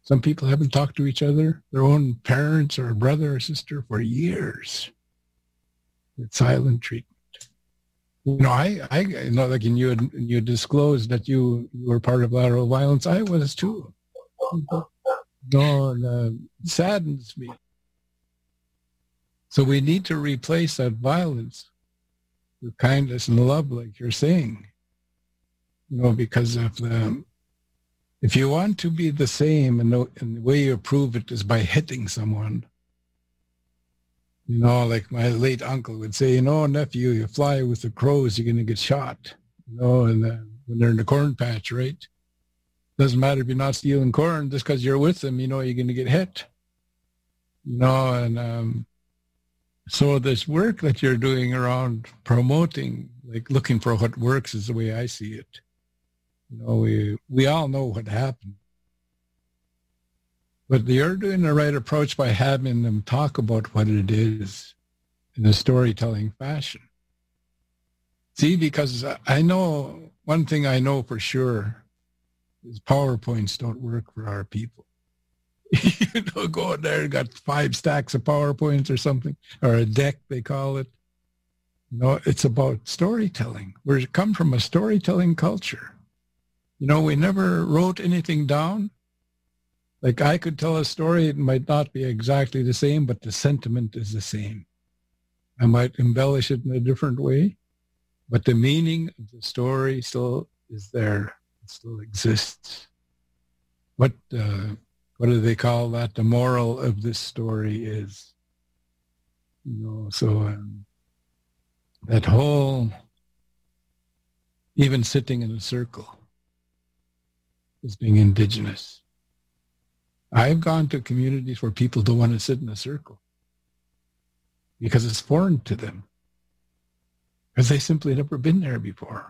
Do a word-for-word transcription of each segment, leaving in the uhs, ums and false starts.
Some people haven't talked to each other, their own parents or brother or sister for years. With silent treatment. You know, I, I, you know, like, and you had, you disclosed that you, you were part of lateral violence. I was too. No, and, uh, it saddens me. So we need to replace that violence with kindness and love, like you're saying. You know, because of the, if you want to be the same, and the, and the way you prove it is by hitting someone. You know, like my late uncle would say, you know, nephew, you fly with the crows, you're going to get shot. You know, and uh, when they're in the corn patch, right? Doesn't matter if you're not stealing corn, just because you're with them, you know, you're going to get hit. You know, and um, so this work that you're doing around promoting, like looking for what works is the way I see it. You know, we, we all know what happened. But you're doing the right approach by having them talk about what it is in a storytelling fashion. See, because I know, one thing I know for sure is PowerPoints don't work for our people. You know, go in there and got five stacks of PowerPoints or something, or a deck they call it. You know, it's about storytelling. We come from a storytelling culture. You know, we never wrote anything down. Like, I could tell a story, it might not be exactly the same, but the sentiment is the same. I might embellish it in a different way, but the meaning of the story still is there. It still exists. What, uh, what do they call that? The moral of this story is, you know, so um, that whole, even sitting in a circle is being indigenous. I've gone to communities where people don't want to sit in a circle because it's foreign to them, because they simply never been there before.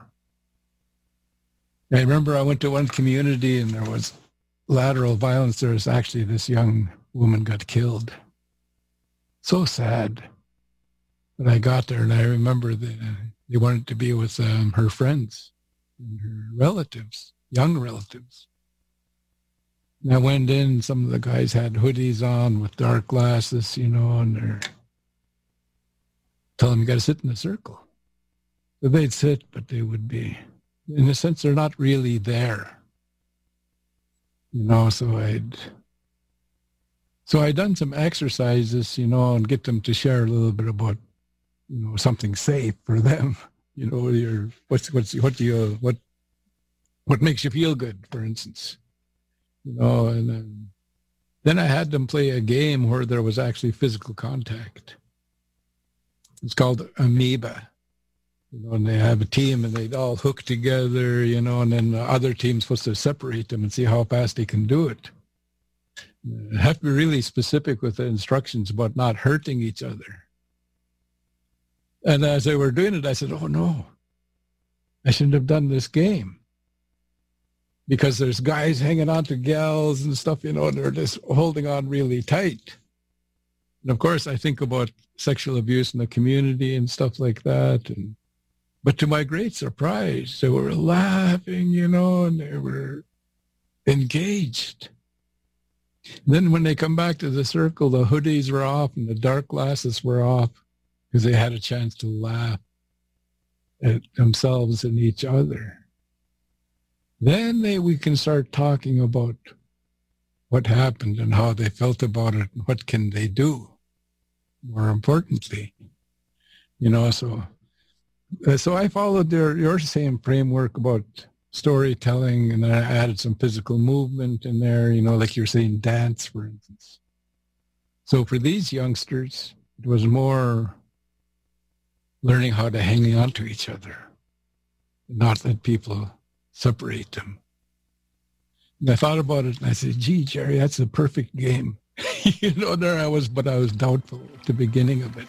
I remember I went to one community and there was lateral violence. There was actually this young woman got killed. So sad. But I got there and I remember that they wanted to be with um, her friends and her relatives, young relatives. And I went in, some of the guys had hoodies on with dark glasses, you know, and they're telling them you got to sit in a circle. So they'd sit, but they would be, in a sense, they're not really there. You know, so I'd, so I'd done some exercises, you know, and get them to share a little bit about, you know, something safe for them. You know, your, what's, what's, what do you, what, what makes you feel good, for instance. You know, and then, then I had them play a game where there was actually physical contact. It's called Amoeba. You know, and they have a team and they'd all hook together, you know, and then the other team's supposed to separate them and see how fast they can do it. You have to be really specific with the instructions about not hurting each other. And as they were doing it, I said, oh no, I shouldn't have done this game. Because there's guys hanging on to gals and stuff, you know, and they're just holding on really tight. And of course, I think about sexual abuse in the community and stuff like that. And but to my great surprise, they were laughing, you know, and they were engaged. And then when they come back to the circle, the hoodies were off and the dark glasses were off because they had a chance to laugh at themselves and each other. Then they, we can start talking about what happened and how they felt about it and what can they do, more importantly. You know, so uh, so I followed your, your same framework about storytelling, and then I added some physical movement in there, you know, like you're saying dance, for instance. So for these youngsters, it was more learning how to hang on to each other, not let people separate them. And I thought about it and I said, gee, Jerry, that's a perfect game. You know, there I was, but I was doubtful at the beginning of it.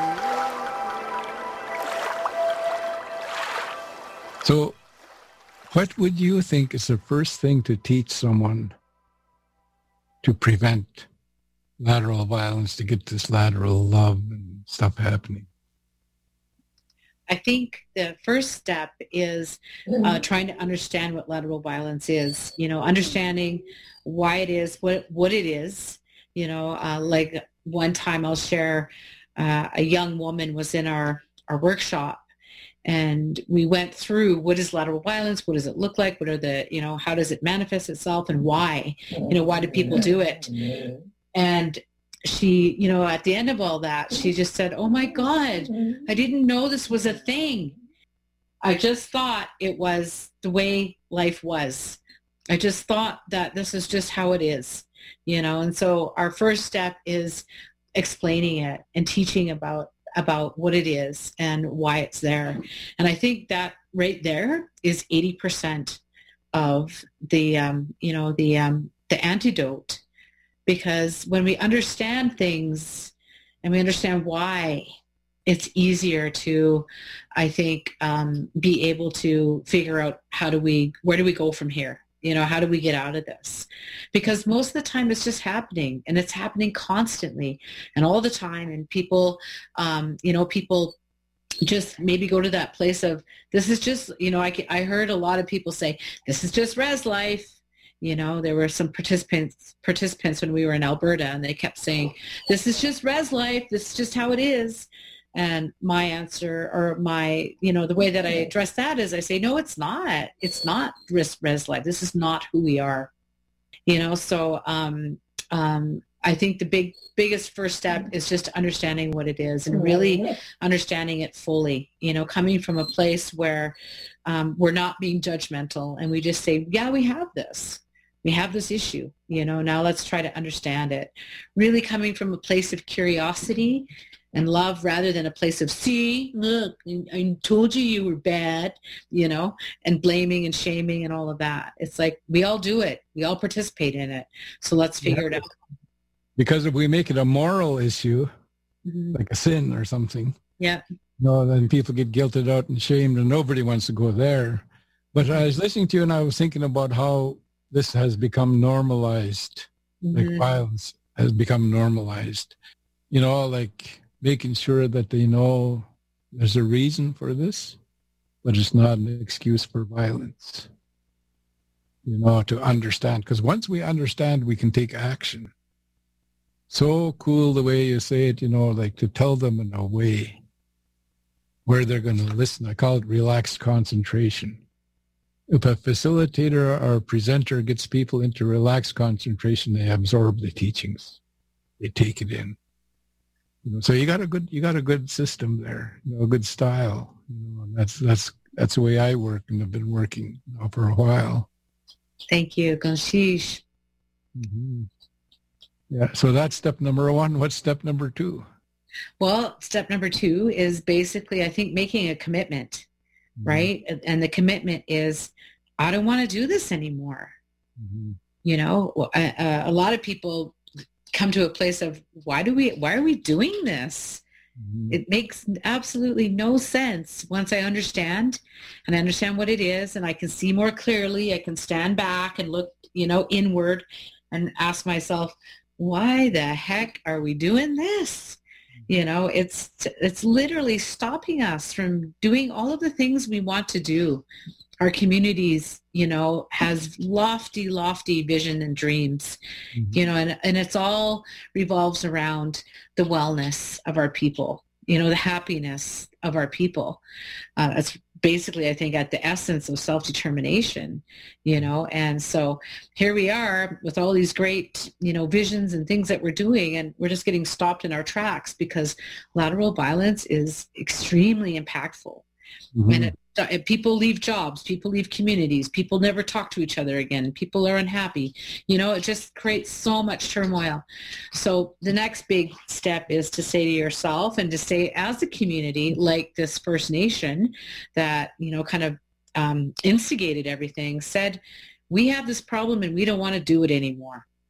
So what would you think is the first thing to teach someone to prevent lateral violence, to get this lateral love and stuff happening? I think the first step is uh, trying to understand what lateral violence is, you know, understanding why it is, what what it is, you know, uh, like one time I'll share uh, a young woman was in our, our workshop, and we went through what is lateral violence, what does it look like, what are the, you know, how does it manifest itself, and why, you know, why do people do it? And she, you know, at the end of all that, she just said, oh my God, I didn't know this was a thing. I just thought it was the way life was. I just thought that this is just how it is, you know. And so our first step is explaining it and teaching about about what it is and why it's there. And I think that right there is eighty percent of the, um, you know, the um, the antidote. Because when we understand things and we understand why, it's easier to, I think, um, be able to figure out how do we, where do we go from here? You know, how do we get out of this? Because most of the time it's just happening, and it's happening constantly and all the time. And people, um, you know, people just maybe go to that place of, this is just, you know, I, I heard a lot of people say, this is just res life. You know, there were some participants participants when we were in Alberta, and they kept saying, this is just res life. This is just how it is. And my answer, or my, you know, the way that I address that is I say, no, it's not. It's not res, res life. This is not who we are. You know, so um, um, I think the big, biggest first step is just understanding what it is and really understanding it fully, you know, coming from a place where um, we're not being judgmental, and we just say, yeah, we have this. We have this issue, you know, now let's try to understand it. Really coming from a place of curiosity and love rather than a place of, see, look, I told you you were bad, you know, and blaming and shaming and all of that. It's like, we all do it. We all participate in it. So let's figure yeah. it out. Because if we make it a moral issue, mm-hmm. like a sin or something, yeah, no, then people get guilted out and shamed, and nobody wants to go there. But I was listening to you, and I was thinking about how this has become normalized, mm-hmm. like violence has become normalized, you know, like making sure that they know there's a reason for this, but it's not an excuse for violence, you know, to understand. Because once we understand, we can take action. So cool the way you say it, you know, like to tell them in a way where they're going to listen. I call it relaxed concentration. If a facilitator or a presenter gets people into relaxed concentration, they absorb the teachings. They take it in. You know, so you got a good you got a good system there, you know, a good style. You know, and that's that's that's the way I work, and have been working, you know, for a while. Thank you, Ganshish. Mm-hmm. Yeah. So that's step number one. What's step number two? Well, step number two is basically, I think, making a commitment. Mm-hmm. Right? And the commitment is, I don't want to do this anymore. Mm-hmm. You know, a, a lot of people come to a place of, why do we, why are we doing this? Mm-hmm. It makes absolutely no sense once I understand, and I understand what it is, and I can see more clearly. I can stand back and look, you know, inward and ask myself, why the heck are we doing this? You know, it's it's literally stopping us from doing all of the things we want to do. Our communities, you know, has lofty, lofty vision and dreams, mm-hmm. you know, and, and it's all revolves around the wellness of our people, you know, the happiness of our people. Uh, it's basically, I think, at the essence of self-determination, you know, and so here we are with all these great, you know, visions and things that we're doing, and we're just getting stopped in our tracks because lateral violence is extremely impactful. Mm-hmm. And it, it, people leave jobs, people leave communities, people never talk to each other again, people are unhappy, you know, it just creates so much turmoil. So the next big step is to say to yourself and to say as a community, like this First Nation that, you know, kind of um, instigated everything, said, we have this problem and we don't want to do it anymore.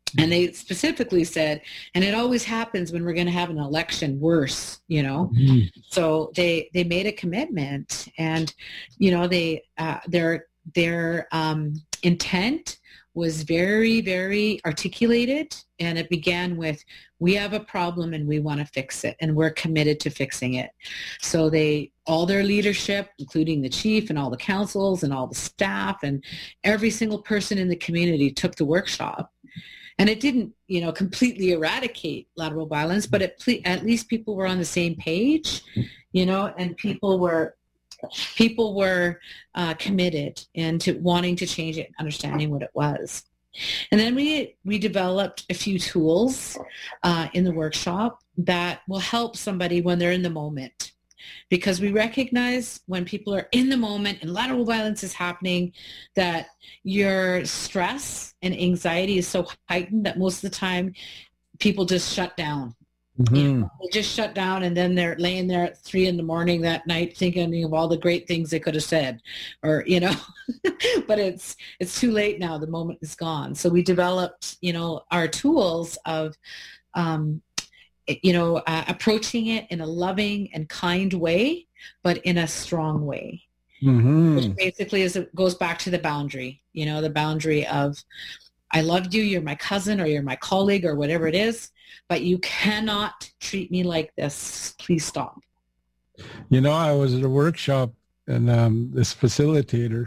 And they specifically said, and it always happens when we're going to have an election worse, you know. Mm-hmm. So they they made a commitment, and you know they uh, their their um, intent was very very articulated, and it began with, we have a problem and we want to fix it, and we're committed to fixing it. So they all their leadership, including the chief and all the councils and all the staff and every single person in the community, took the workshop. And it didn't, you know, completely eradicate lateral violence, but it ple- at least people were on the same page, you know, and people were people were uh, committed and to wanting to change it, understanding what it was. And then we we developed a few tools uh, in the workshop that will help somebody when they're in the moment. Because we recognize when people are in the moment and lateral violence is happening, that your stress and anxiety is so heightened that most of the time people just shut down. Mm-hmm. You know, they just shut down, and then they're laying there at three in the morning that night thinking of all the great things they could have said, or, you know, but it's it's too late now. The moment is gone. So we developed, you know, our tools of um, you know, uh, approaching it in a loving and kind way, but in a strong way. Mm-hmm. Which basically is, it goes back to the boundary, you know, the boundary of, I love you, you're my cousin or you're my colleague or whatever it is, but you cannot treat me like this. Please stop. You know, I was at a workshop and um, this facilitator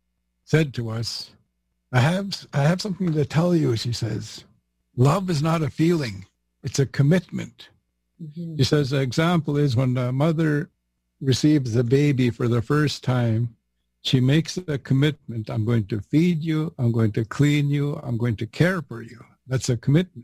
said to us, I have, I have something to tell you, she says. Love is not a feeling. It's a commitment. Mm-hmm. She says the example is when a mother receives a baby for the first time, she makes a commitment. I'm going to feed you. I'm going to clean you. I'm going to care for you. That's a commitment.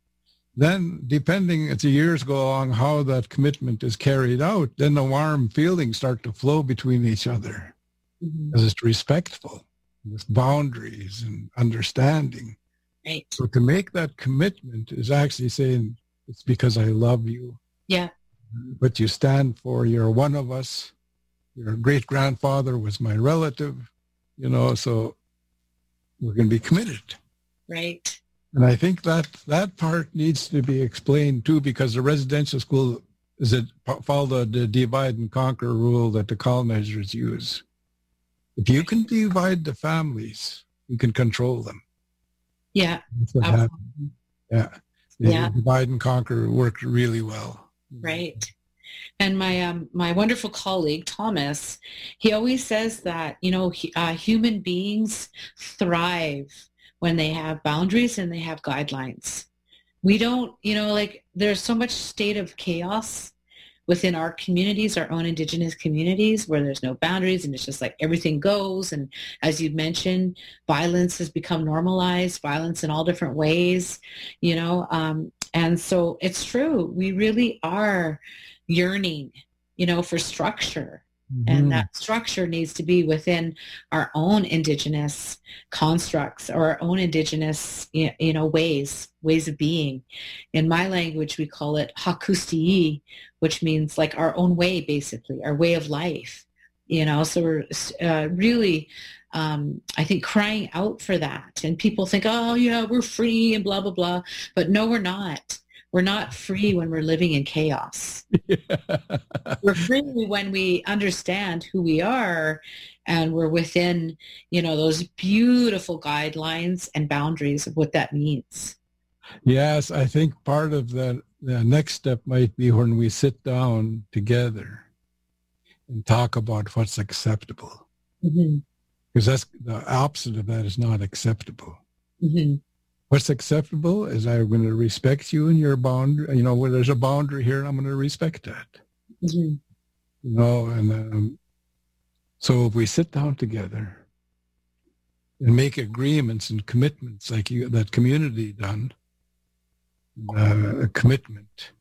Then, depending as the years go along, how that commitment is carried out, then the warm feelings start to flow between each other. Mm-hmm. As it's respectful, with boundaries and understanding. Right. So to make that commitment is actually saying, it's because I love you. Yeah. What you stand for, you're one of us. Your great-grandfather was my relative, you know, so we're going to be committed. Right. And I think that that part needs to be explained too, because the residential school is it follow the divide and conquer rule that the colonizers use. If you can divide the families, you can control them. Yeah. That's what happened. Yeah. The yeah. divide and conquer worked really well. Right. And my um, my wonderful colleague, Thomas, he always says that, you know, he, uh, human beings thrive when they have boundaries and they have guidelines. We don't, you know, like there's so much state of chaos within our communities, our own Indigenous communities, where there's no boundaries and it's just like everything goes. And as you mentioned, violence has become normalized, violence in all different ways, you know. Um, and so it's true. We really are yearning, you know, for structure. Mm-hmm. And that structure needs to be within our own Indigenous constructs or our own Indigenous, you know, ways, ways of being. In my language, we call it hakustii, which means like our own way, basically, our way of life, you know. So we're uh, really, um, I think, crying out for that. And people think, oh, yeah, we're free and blah, blah, blah. But no, we're not. We're not free when we're living in chaos. Yeah. We're free when we understand who we are and we're within, you know, those beautiful guidelines and boundaries of what that means. Yes, I think part of the, the next step might be when we sit down together and talk about what's acceptable. Mm-hmm. Because that's the opposite of that is not acceptable. Mm-hmm. What's acceptable is I'm going to respect you and your boundary. You know, where there's a boundary here, I'm going to respect that. Mm-hmm. You know, and um, so if we sit down together and make agreements and commitments like you, that community done, uh, a commitment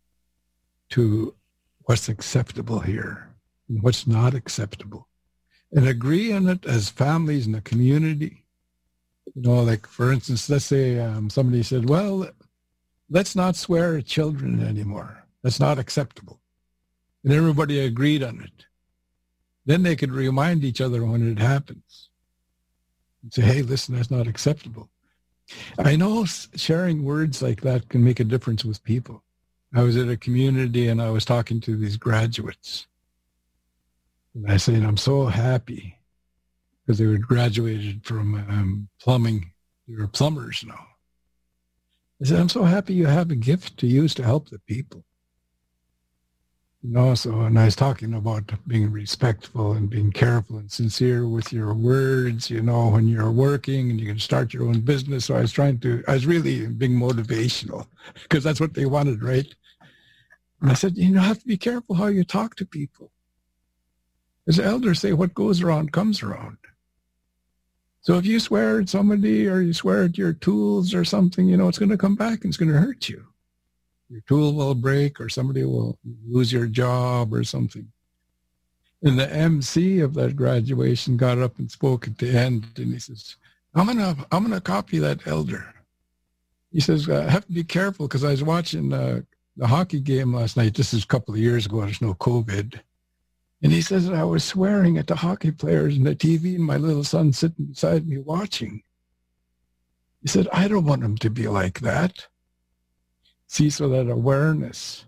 to what's acceptable here and what's not acceptable, and agree on it as families in the community. You know, like, for instance, let's say um, somebody said, well, let's not swear at children anymore. That's not acceptable. And everybody agreed on it. Then they could remind each other when it happens and say, hey, listen, that's not acceptable. I know sharing words like that can make a difference with people. I was at a community and I was talking to these graduates. And I said, I'm so happy because they were graduated from um, plumbing. They were plumbers now. I said, I'm so happy you have a gift to use to help the people. You know, so, and I was talking about being respectful and being careful and sincere with your words, you know, when you're working and you can start your own business. So I was trying to, I was really being motivational because that's what they wanted, right? And I said, you know, have to be careful how you talk to people. As elders say, what goes around comes around. So if you swear at somebody or you swear at your tools or something, you know, it's going to come back and it's going to hurt you. Your tool will break or somebody will lose your job or something. And the M C of that graduation got up and spoke at the end and he says, I'm going to I'm gonna copy that elder. He says, I have to be careful because I was watching uh, the hockey game last night. This is a couple of years ago. There's no COVID. And he says, I was swearing at the hockey players and the T V and my little son sitting beside me watching. He said, I don't want him to be like that. See, so that awareness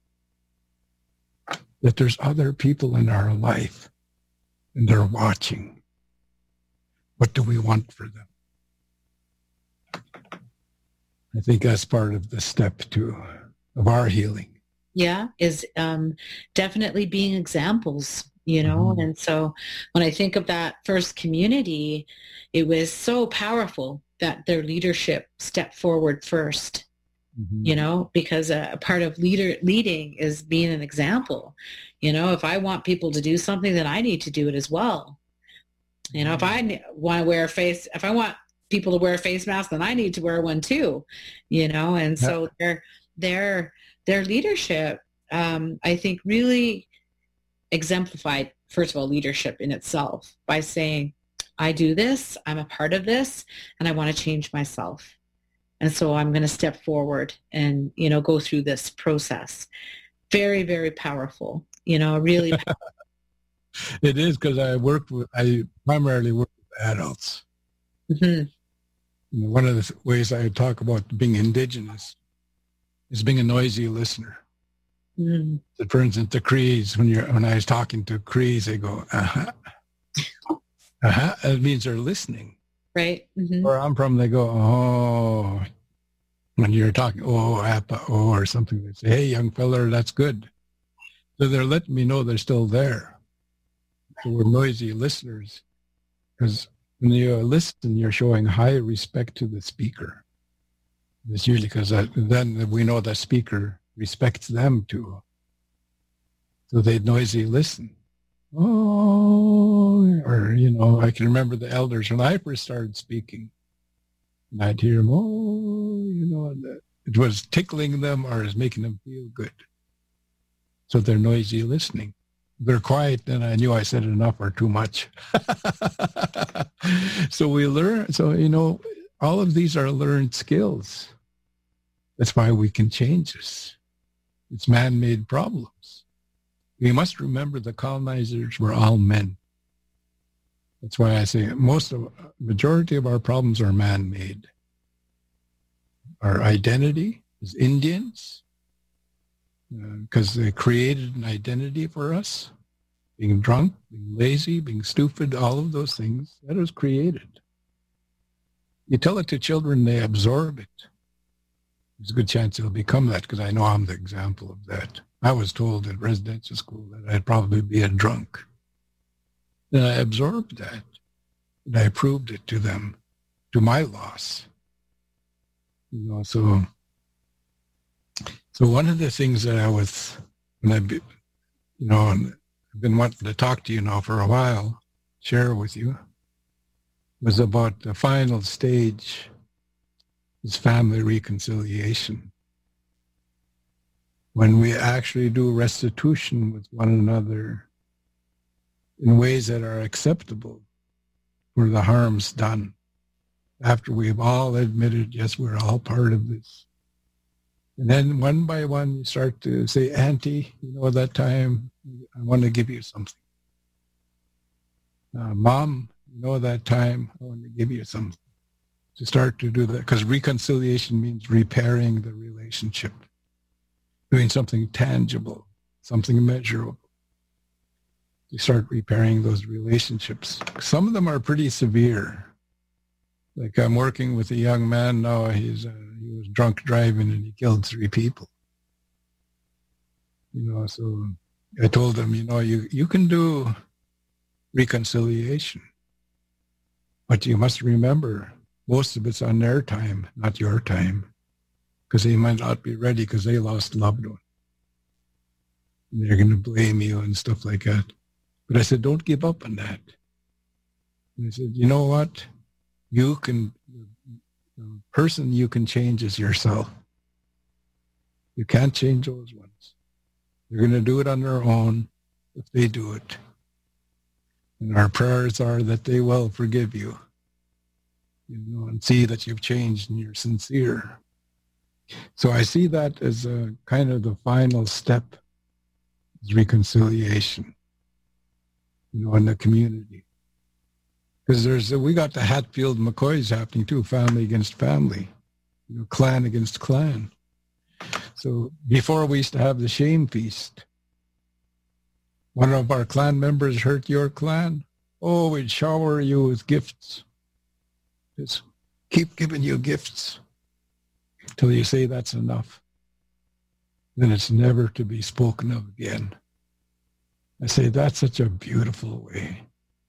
that there's other people in our life and they're watching. What do we want for them? I think that's part of the step two of our healing. Yeah, is um, definitely being examples, you know. Mm-hmm. And so when I think of that first community, it was so powerful that their leadership stepped forward first. Mm-hmm. You know, because a, a part of leader leading is being an example. You know, if I want people to do something, then I need to do it as well. You know, mm-hmm. if I want to wear a face, if I want people to wear a face mask, then I need to wear one too. You know, and so yeah. their their their leadership, um, I think, really exemplified, first of all, leadership in itself by saying, I do this, I'm a part of this, and I want to change myself. And so I'm going to step forward and, you know, go through this process. Very, very powerful, you know, really powerful. It is because I worked with, I primarily work with adults. Mm-hmm. One of the ways I talk about being indigenous is being a noisy listener. Mm-hmm. So for instance, the Crees, when you're, when I was talking to Crees, they go, uh-huh, uh-huh. It means they're listening. Right. Mm-hmm. Where I'm from, they go, oh, when you're talking, oh, appa, oh, or something, they say, hey, young fella, that's good. So they're letting me know they're still there. So we're noisy listeners because when you listen, you're showing high respect to the speaker. It's usually because then we know the speaker respects them too. So they noisy listen. Oh, or, you know, I can remember the elders when I first started speaking. And I'd hear them, oh, you know, and it was tickling them or it was making them feel good. So they're noisy listening. They're quiet, then I knew I said enough or too much. So we learn, so, you know, all of these are learned skills. That's why we can change this. It's man-made problems. We must remember the colonizers were all men. That's why I say most of, majority of our problems are man-made. Our identity is Indians, because uh, they created an identity for us. Being drunk, being lazy, being stupid, all of those things, that was created. You tell it to children, they absorb it. There's a good chance they'll become that, because I know I'm the example of that. I was told at residential school that I'd probably be a drunk. And I absorbed that. And I proved it to them, to my loss. You know, so, so one of the things that I was, when I, you know, I've been wanting to talk to you now for a while, share with you, was about the final stage is family reconciliation. When we actually do restitution with one another in ways that are acceptable for the harms done, after we've all admitted, yes, we're all part of this. And then one by one, you start to say, Auntie, you know, that time, I want to give you something. Uh, Mom, you know, that time, I want to give you something. to start to do that, because reconciliation means repairing the relationship, doing something tangible, something measurable. You start repairing those relationships. Some of them are pretty severe. Like I'm working with a young man now. He's uh, he was drunk driving and he killed three people. You know, so I told him, you know, you, you can do reconciliation, but you must remember most of it's on their time, not your time, because they might not be ready because they lost loved ones. And they're going to blame you and stuff like that. But I said, don't give up on that. And I said, you know what? You can, the person you can change is yourself. You can't change those ones. They're going to do it on their own if they do it. And our prayers are that they will forgive you, you know, and see that you've changed and you're sincere. So I see that as a kind of the final step, is reconciliation, you know, in the community. Because there's, we got the Hatfield McCoys happening too, family against family, you know, clan against clan. So before we used to have the shame feast. One of our clan members hurt your clan. Oh, we'd shower you with gifts. Just keep giving you gifts till you say that's enough. Then it's never to be spoken of again. I say that's such a beautiful way.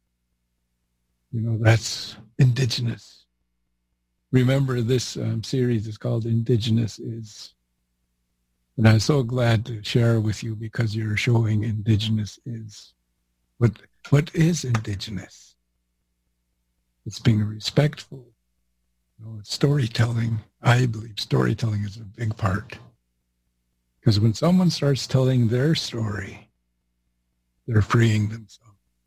You know, that's Indigenous. Remember, this um, series is called Indigenous Is. And I'm so glad to share with you because you're showing Indigenous is. What, what is Indigenous? It's being respectful. You know, it's storytelling. I believe storytelling is a big part. Because when someone starts telling their story, they're freeing themselves.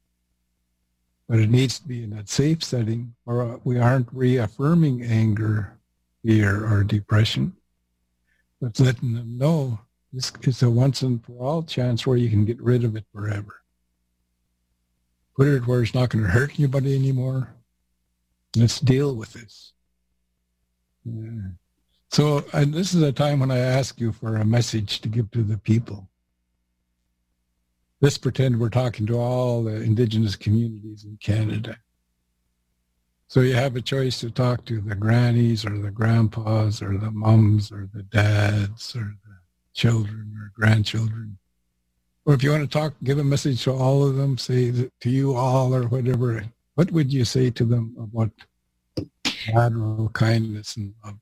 But it needs to be in that safe setting, or we aren't reaffirming anger, fear, or depression. But letting them know this is a once and for all chance where you can get rid of it forever. Put it where it's not going to hurt anybody anymore. Let's deal with this. Yeah. So and this is a time when I ask you for a message to give to the people. Let's pretend we're talking to all the Indigenous communities in Canada. So you have a choice to talk to the grannies or the grandpas or the mums or the dads or the children or grandchildren. Or if you want to talk, give a message to all of them, say to you all or whatever. What would you say to them about lateral kindness and love?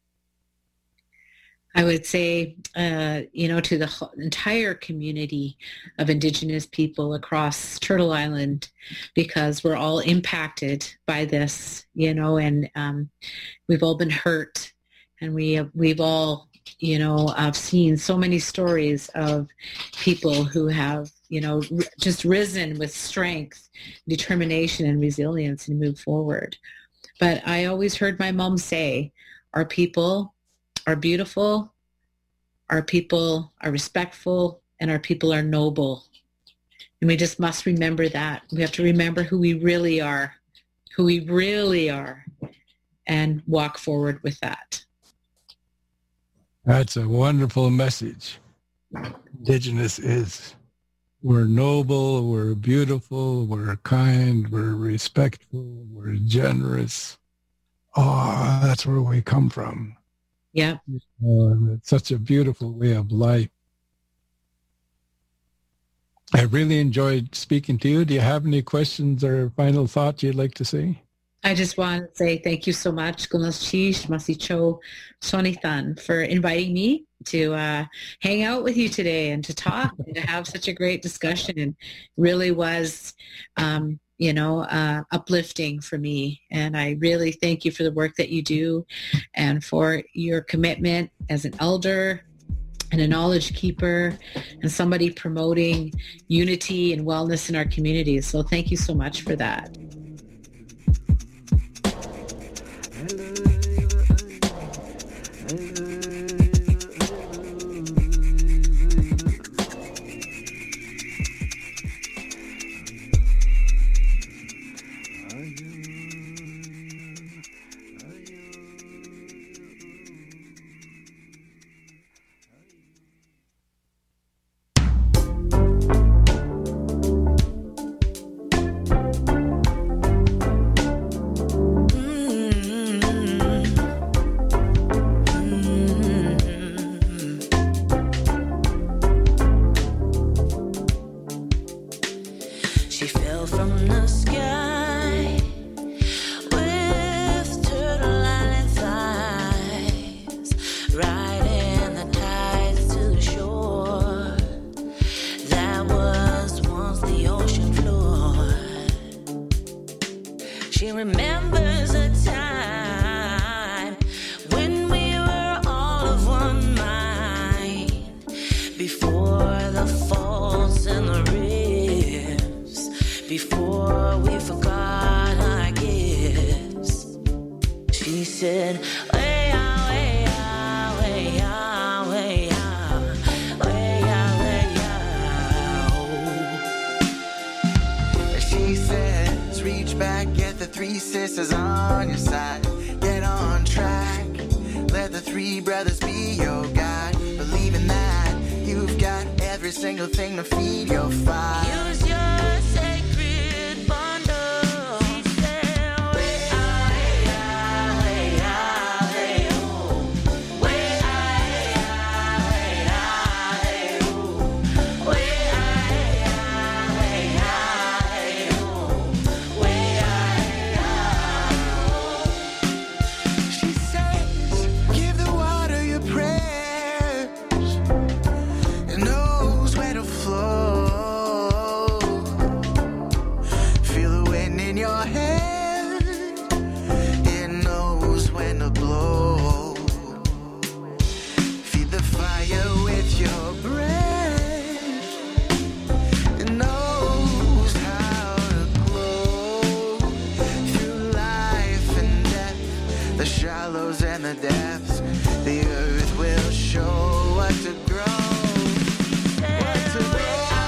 I would say, uh, you know, to the entire community of Indigenous people across Turtle Island, because we're all impacted by this, you know, and um, we've all been hurt, and we have, we've all, you know, I've seen so many stories of people who have, you know, r- just risen with strength, determination, and resilience and move forward. But I always heard my mom say, our people are beautiful, our people are respectful, and our people are noble. And we just must remember that. We have to remember who we really are, who we really are, and walk forward with that. That's a wonderful message. Indigenous is. We're noble, we're beautiful, we're kind, we're respectful, we're generous. Oh, that's where we come from. Yeah. Uh, it's such a beautiful way of life. I really enjoyed speaking to you. Do you have any questions or final thoughts you'd like to say? I just want to say thank you so much, Gulashish Masicho Sonithan, for inviting me to uh, hang out with you today and to talk and to have such a great discussion. And really was, um, you know, uh, uplifting for me. And I really thank you for the work that you do and for your commitment as an elder and a knowledge keeper and somebody promoting unity and wellness in our communities. So thank you so much for that. before we forgot, I guess. She said, way out, way out, way out, way out, way out, way out. She says, reach back, get the three sisters on your side, get on track, let the three brothers be your guide. Believe in that, you've got every single thing to feed your fire. Use your sacred bundle. She said, way out, way out, way out, way out, way out, way out, way out. She says, give the water your prayers, it knows where to flow. Feel the wind in your hair, it knows when to blow. Feed the fire with your breath, it knows how to glow. Through life and death, the shallows and the depths, the earth will show what to grow. What to grow.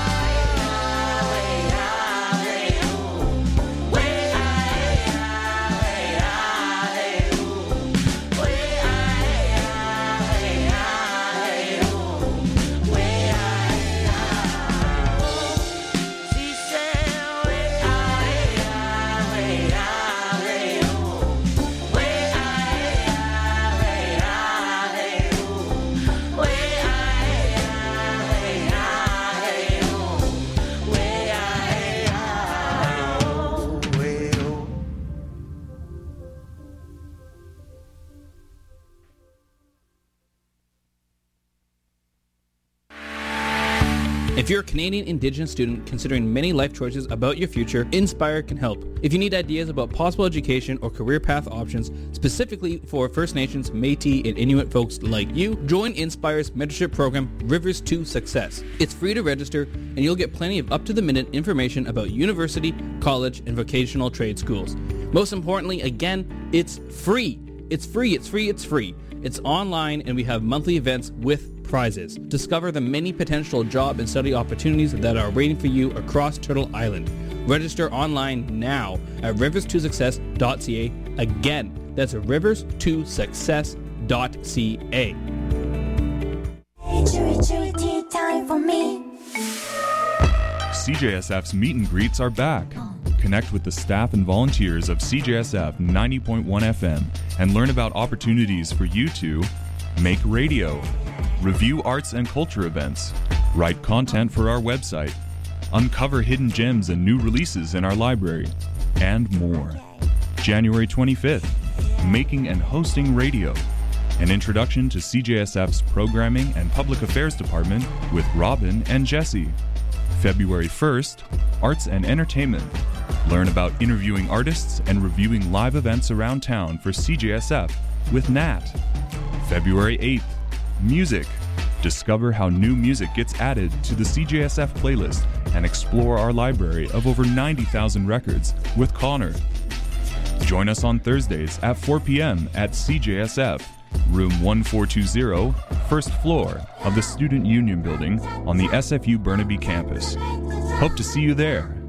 If you're a Canadian Indigenous student considering many life choices about your future, Inspire can help. If you need ideas about possible education or career path options specifically for First Nations, Métis, and Inuit folks like you, join Inspire's mentorship program, Rivers to Success. It's free to register, and you'll get plenty of up-to-the-minute information about university, college, and vocational trade schools. Most importantly, again, it's free. It's free, it's free, it's free. It's online, and we have monthly events with prizes. Discover the many potential job and study opportunities that are waiting for you across Turtle Island. Register online now at rivers to success dot c a. Again, that's rivers to success dot c a. Chewy, chewy tea time for me. C J S F's meet and greets are back. Connect with the staff and volunteers of C J S F ninety point one F M and learn about opportunities for you to make radio, review arts and culture events, write content for our website, uncover hidden gems and new releases in our library, and more. January twenty-fifth, Making and Hosting Radio, an introduction to C J S F's Programming and Public Affairs Department with Robin and Jesse. February first, Arts and Entertainment. Learn about interviewing artists and reviewing live events around town for C J S F with Nat. February eighth, Music. Discover how new music gets added to the C J S F playlist and explore our library of over ninety thousand records with Connor. Join us on Thursdays at four p.m. at C J S F, room one four two zero, first floor of the Student Union Building on the S F U Burnaby campus. Hope to see you there.